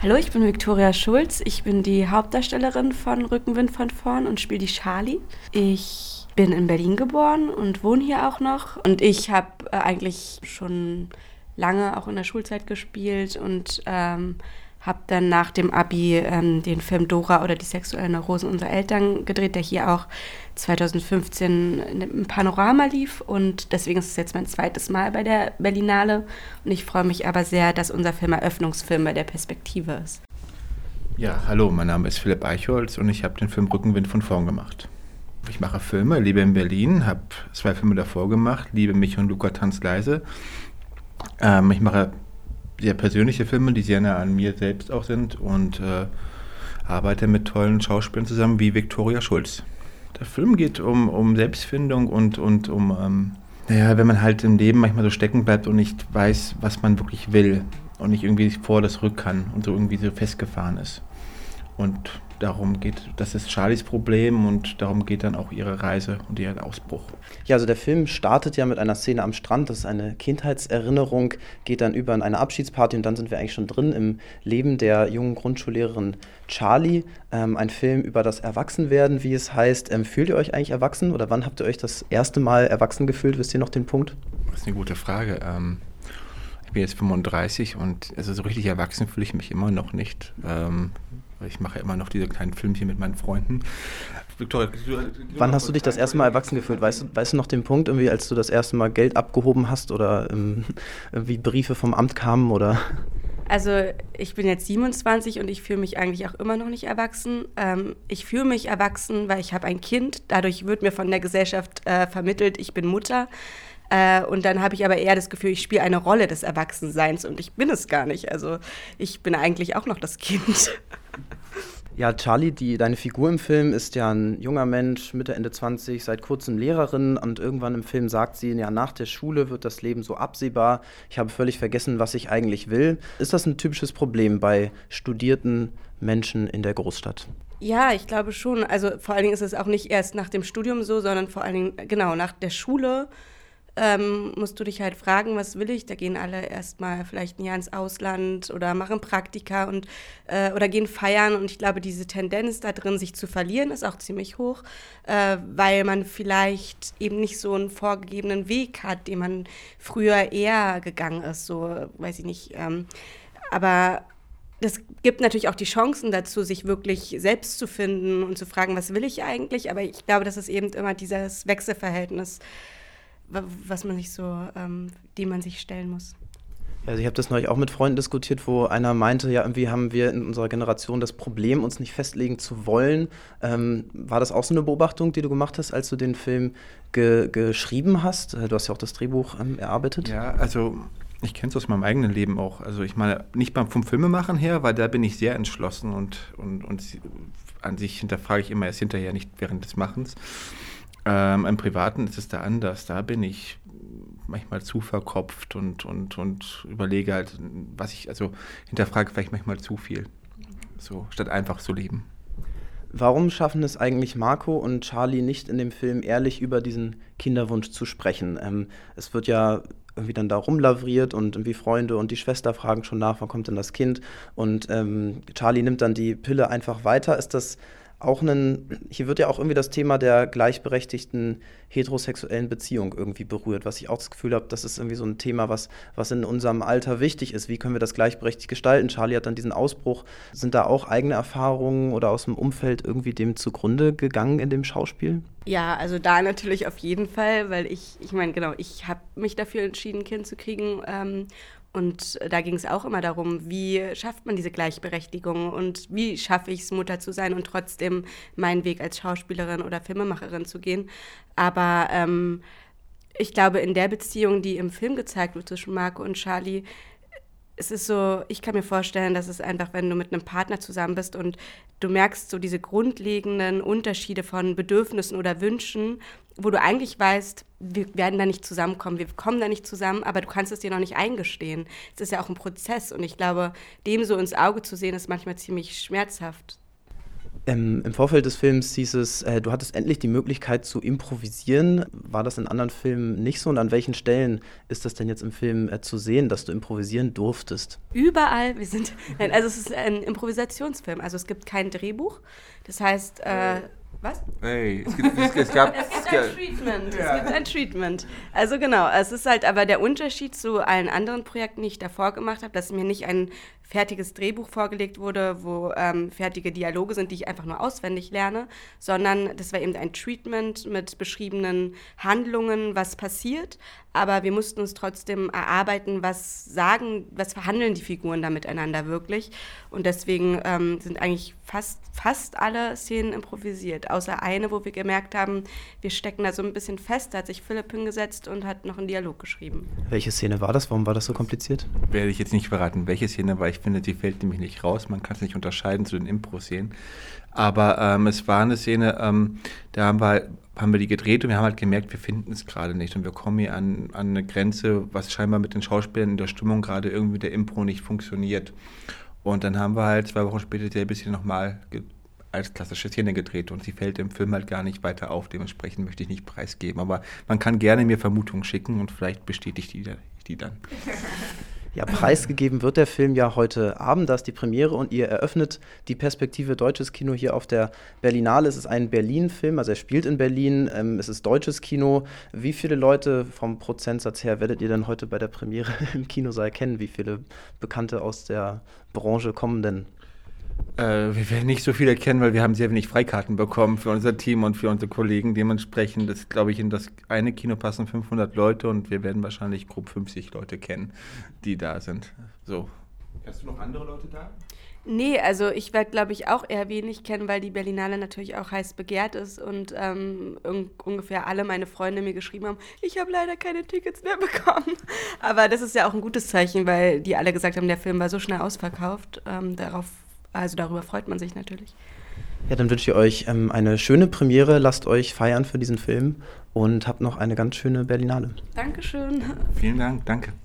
Hallo, ich bin Viktoria Schulz. Ich bin die Hauptdarstellerin von Rückenwind von vorn und spiele die Charlie. Ich bin in Berlin geboren und wohne hier auch noch. Und ich habe eigentlich schon lange auch in der Schulzeit gespielt und habe dann nach dem Abi den Film Dora oder die sexuellen Neurosen unserer Eltern gedreht, der hier auch 2015 im Panorama lief. Und deswegen ist es jetzt mein zweites Mal bei der Berlinale. Und ich freue mich aber sehr, dass unser Film Eröffnungsfilm bei der Perspektive ist. Ja, hallo, mein Name ist Philipp Eichholz und ich habe den Film Rückenwind von vorn gemacht. Ich mache Filme, lebe in Berlin, habe 2 Filme davor gemacht, Liebe mich und Luca tanzt leise. Ich mache sehr persönliche Filme, die sehr nah an mir selbst auch sind und arbeite mit tollen Schauspielern zusammen wie Viktoria Schulz. Der Film geht um Selbstfindung und um, wenn man halt im Leben manchmal so stecken bleibt und nicht weiß, was man wirklich will und nicht irgendwie vor das Rück kann und so irgendwie so festgefahren ist. Und darum geht, das ist Charlies Problem und darum geht dann auch ihre Reise und ihr Ausbruch. Ja, also der Film startet ja mit einer Szene am Strand, das ist eine Kindheitserinnerung, geht dann über in eine Abschiedsparty und dann sind wir eigentlich schon drin im Leben der jungen Grundschullehrerin Charlie. Ein Film über das Erwachsenwerden, wie es heißt. Fühlt ihr euch eigentlich erwachsen oder wann habt ihr euch das erste Mal erwachsen gefühlt? Wisst ihr noch den Punkt? Das ist eine gute Frage. Ich bin jetzt 35 und also so richtig erwachsen fühle ich mich immer noch nicht. Ich mache immer noch diese kleinen Filmchen mit meinen Freunden. Victoria, wann hast du dich das erste Mal erwachsen gefühlt? Weißt du noch den Punkt, irgendwie, als du das erste Mal Geld abgehoben hast oder wie Briefe vom Amt kamen? Oder? Also ich bin jetzt 27 und ich fühle mich eigentlich auch immer noch nicht erwachsen. Ich fühle mich erwachsen, weil ich habe ein Kind. Dadurch wird mir von der Gesellschaft vermittelt, ich bin Mutter. Und dann habe ich aber eher das Gefühl, ich spiele eine Rolle des Erwachsenseins und ich bin es gar nicht. Also ich bin eigentlich auch noch das Kind. Ja, Charlie, deine Figur im Film ist ja ein junger Mensch, Mitte, Ende 20, seit kurzem Lehrerin und irgendwann im Film sagt sie, ja, nach der Schule wird das Leben so absehbar, ich habe völlig vergessen, was ich eigentlich will. Ist das ein typisches Problem bei studierten Menschen in der Großstadt? Ja, ich glaube schon. Also vor allen Dingen ist es auch nicht erst nach dem Studium so, sondern vor allen Dingen, genau, nach der Schule musst du dich halt fragen, was will ich? Da gehen alle erstmal vielleicht ein Jahr ins Ausland oder machen Praktika oder gehen feiern. Und ich glaube, diese Tendenz da drin, sich zu verlieren, ist auch ziemlich hoch, weil man vielleicht eben nicht so einen vorgegebenen Weg hat, den man früher eher gegangen ist, so, weiß ich nicht. Aber das gibt natürlich auch die Chancen dazu, sich wirklich selbst zu finden und zu fragen, was will ich eigentlich? Aber ich glaube, das ist eben immer dieses Wechselverhältnis, was man sich so, die man sich stellen muss. Also ich habe das neulich auch mit Freunden diskutiert, wo einer meinte, ja, irgendwie haben wir in unserer Generation das Problem, uns nicht festlegen zu wollen. War das auch so eine Beobachtung, die du gemacht hast, als du den Film geschrieben hast? Du hast ja auch das Drehbuch erarbeitet. Ja, also ich kenne es aus meinem eigenen Leben auch. Also ich meine, nicht vom Filmemachen her, weil da bin ich sehr entschlossen und an sich hinterfrage ich immer erst hinterher, nicht während des Machens. Im Privaten ist es da anders. Da bin ich manchmal zu verkopft und überlege halt, hinterfrage vielleicht manchmal zu viel. So, statt einfach zu leben. Warum schaffen es eigentlich Marco und Charlie nicht in dem Film ehrlich über diesen Kinderwunsch zu sprechen? Es wird ja irgendwie dann da rumlavriert und irgendwie Freunde und die Schwester fragen schon nach, wann kommt denn das Kind? Und Charlie nimmt dann die Pille einfach weiter. Ist das auch hier wird ja auch irgendwie das Thema der gleichberechtigten heterosexuellen Beziehung irgendwie berührt, was ich auch das Gefühl habe, das ist irgendwie so ein Thema, was in unserem Alter wichtig ist. Wie können wir das gleichberechtigt gestalten? Charlie hat dann diesen Ausbruch. Sind da auch eigene Erfahrungen oder aus dem Umfeld irgendwie dem zugrunde gegangen in dem Schauspiel? Ja, also da natürlich auf jeden Fall, weil ich meine, genau, ich habe mich dafür entschieden, ein Kind zu kriegen. Und da ging es auch immer darum, wie schafft man diese Gleichberechtigung und wie schaffe ich es, Mutter zu sein und trotzdem meinen Weg als Schauspielerin oder Filmemacherin zu gehen. Aber ich glaube, in der Beziehung, die im Film gezeigt wird zwischen Marco und Charlie, es ist so, ich kann mir vorstellen, dass es einfach, wenn du mit einem Partner zusammen bist und du merkst so diese grundlegenden Unterschiede von Bedürfnissen oder Wünschen, wo du eigentlich weißt, wir werden da nicht zusammenkommen, wir kommen da nicht zusammen, aber du kannst es dir noch nicht eingestehen. Es ist ja auch ein Prozess und ich glaube, dem so ins Auge zu sehen, ist manchmal ziemlich schmerzhaft. Im Vorfeld des Films hieß es, du hattest endlich die Möglichkeit zu improvisieren. War das in anderen Filmen nicht so? Und an welchen Stellen ist das denn jetzt im Film zu sehen, dass du improvisieren durftest? Überall, also es ist ein Improvisationsfilm, also es gibt kein Drehbuch. Das heißt, was? Hey, es gab ein Treatment. Ja. Es gibt ein Treatment. Also genau, es ist halt aber der Unterschied zu allen anderen Projekten, die ich davor gemacht habe, dass mir nicht ein fertiges Drehbuch vorgelegt wurde, wo fertige Dialoge sind, die ich einfach nur auswendig lerne, sondern das war eben ein Treatment mit beschriebenen Handlungen, was passiert, aber wir mussten uns trotzdem erarbeiten, was verhandeln die Figuren da miteinander wirklich, und deswegen sind eigentlich fast alle Szenen improvisiert, außer eine, wo wir gemerkt haben, wir stecken da so ein bisschen fest. Da hat sich Philipp hingesetzt und hat noch einen Dialog geschrieben. Welche Szene war das? Warum war das so kompliziert? Werde ich jetzt nicht verraten, welche Szene, weil ich finde, sie fällt nämlich nicht raus. Man kann es nicht unterscheiden zu den Impro-Szenen. Aber es war eine Szene, da haben wir die gedreht und wir haben halt gemerkt, wir finden es gerade nicht. Und wir kommen hier an eine Grenze, was scheinbar mit den Schauspielern in der Stimmung gerade irgendwie der Impro nicht funktioniert. Und dann haben wir halt 2 Wochen später selbe Szene nochmal als klassische Szene gedreht und sie fällt im Film halt gar nicht weiter auf. Dementsprechend möchte ich nicht preisgeben. Aber man kann gerne mir Vermutungen schicken und vielleicht bestätigt die dann. Ja, preisgegeben wird der Film ja heute Abend, da ist die Premiere und ihr eröffnet die Perspektive Deutsches Kino hier auf der Berlinale. Es ist ein Berlin-Film, also er spielt in Berlin, es ist deutsches Kino. Wie viele Leute vom Prozentsatz her werdet ihr denn heute bei der Premiere im Kinosaal kennen? Wie viele Bekannte aus der Branche kommen denn? Wir werden nicht so viele kennen, weil wir haben sehr wenig Freikarten bekommen für unser Team und für unsere Kollegen. Dementsprechend, das glaube ich, in das eine Kino passen 500 Leute und wir werden wahrscheinlich grob 50 Leute kennen, die da sind. So. Hast du noch andere Leute da? Nee, also ich werde, glaube ich, auch eher wenig kennen, weil die Berlinale natürlich auch heiß begehrt ist und ungefähr alle meine Freunde mir geschrieben haben, ich habe leider keine Tickets mehr bekommen. Aber das ist ja auch ein gutes Zeichen, weil die alle gesagt haben, der Film war so schnell ausverkauft. Darüber freut man sich natürlich. Ja, dann wünsche ich euch eine schöne Premiere. Lasst euch feiern für diesen Film und habt noch eine ganz schöne Berlinale. Dankeschön. Vielen Dank, danke.